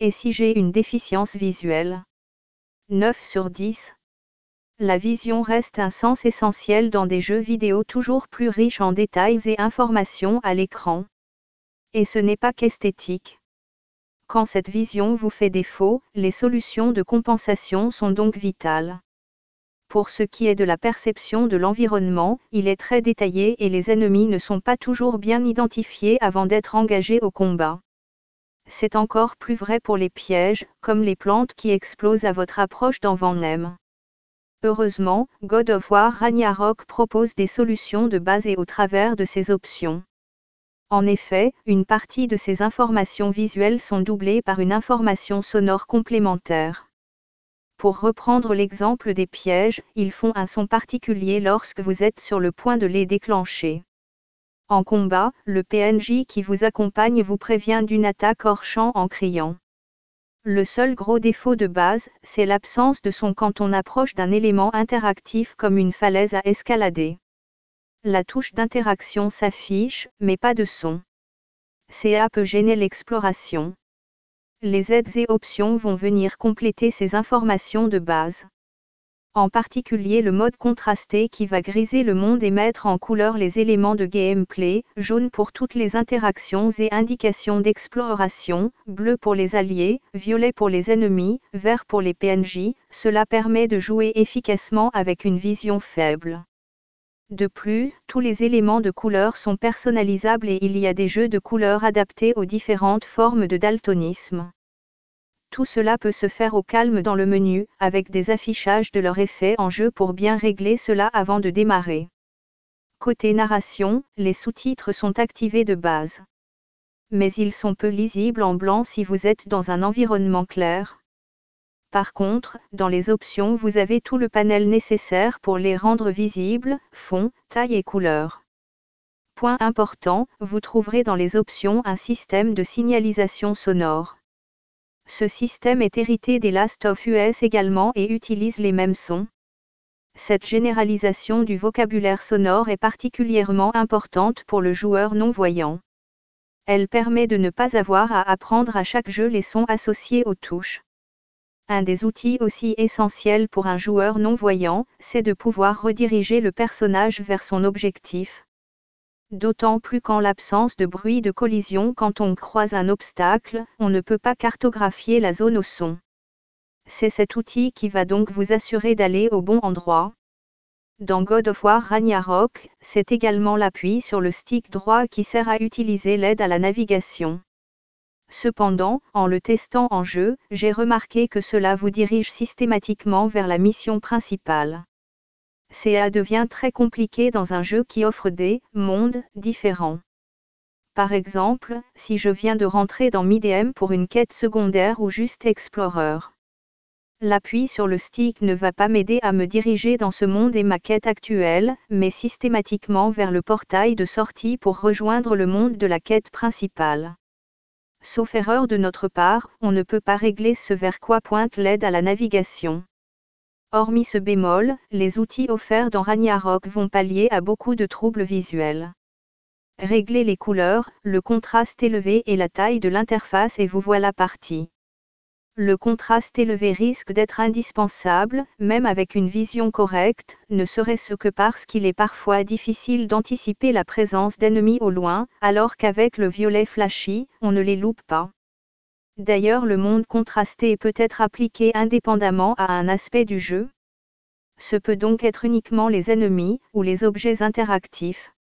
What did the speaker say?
Et si j'ai une déficience visuelle? 9 sur 10. La vision reste un sens essentiel dans des jeux vidéo toujours plus riches en détails et informations à l'écran. Et ce n'est pas qu'esthétique. Quand cette vision vous fait défaut, les solutions de compensation sont donc vitales. Pour ce qui est de la perception de l'environnement, il est très détaillé et les ennemis ne sont pas toujours bien identifiés avant d'être engagés au combat. C'est encore plus vrai pour les pièges, comme les plantes qui explosent à votre approche dans Vanhem. Heureusement, God of War Ragnarok propose des solutions de base et au travers de ses options. En effet, une partie de ces informations visuelles sont doublées par une information sonore complémentaire. Pour reprendre l'exemple des pièges, ils font un son particulier lorsque vous êtes sur le point de les déclencher. En combat, le PNJ qui vous accompagne vous prévient d'une attaque hors champ en criant. Le seul gros défaut de base, c'est l'absence de son quand on approche d'un élément interactif comme une falaise à escalader. La touche d'interaction s'affiche, mais pas de son. Ça peut gêner l'exploration. Les aides et options vont venir compléter ces informations de base. En particulier le mode contrasté qui va griser le monde et mettre en couleur les éléments de gameplay, jaune pour toutes les interactions et indications d'exploration, bleu pour les alliés, violet pour les ennemis, vert pour les PNJ, cela permet de jouer efficacement avec une vision faible. De plus, tous les éléments de couleur sont personnalisables et il y a des jeux de couleurs adaptés aux différentes formes de daltonisme. Tout cela peut se faire au calme dans le menu, avec des affichages de leurs effets en jeu pour bien régler cela avant de démarrer. Côté narration, les sous-titres sont activés de base. Mais ils sont peu lisibles en blanc si vous êtes dans un environnement clair. Par contre, dans les options vous avez tout le panel nécessaire pour les rendre visibles, fond, taille et couleur. Point important, vous trouverez dans les options un système de signalisation sonore. Ce système est hérité des Last of Us également et utilise les mêmes sons. Cette généralisation du vocabulaire sonore est particulièrement importante pour le joueur non-voyant. Elle permet de ne pas avoir à apprendre à chaque jeu les sons associés aux touches. Un des outils aussi essentiels pour un joueur non-voyant, c'est de pouvoir rediriger le personnage vers son objectif. D'autant plus qu'en l'absence de bruit de collision quand on croise un obstacle, on ne peut pas cartographier la zone au son. C'est cet outil qui va donc vous assurer d'aller au bon endroit. Dans God of War Ragnarok, c'est également l'appui sur le stick droit qui sert à utiliser l'aide à la navigation. Cependant, en le testant en jeu, j'ai remarqué que cela vous dirige systématiquement vers la mission principale. Ça devient très compliqué dans un jeu qui offre des mondes différents. Par exemple, si je viens de rentrer dans Midem pour une quête secondaire ou juste Explorer. L'appui sur le stick ne va pas m'aider à me diriger dans ce monde et ma quête actuelle, mais systématiquement vers le portail de sortie pour rejoindre le monde de la quête principale. Sauf erreur de notre part, on ne peut pas régler ce vers quoi pointe l'aide à la navigation. Hormis ce bémol, les outils offerts dans Ragnarok vont pallier à beaucoup de troubles visuels. Réglez les couleurs, le contraste élevé et la taille de l'interface et vous voilà parti. Le contraste élevé risque d'être indispensable, même avec une vision correcte, ne serait-ce que parce qu'il est parfois difficile d'anticiper la présence d'ennemis au loin, alors qu'avec le violet flashy, on ne les loupe pas. D'ailleurs, le monde contrasté peut être appliqué indépendamment à un aspect du jeu. Ce peut donc être uniquement les ennemis, ou les objets interactifs.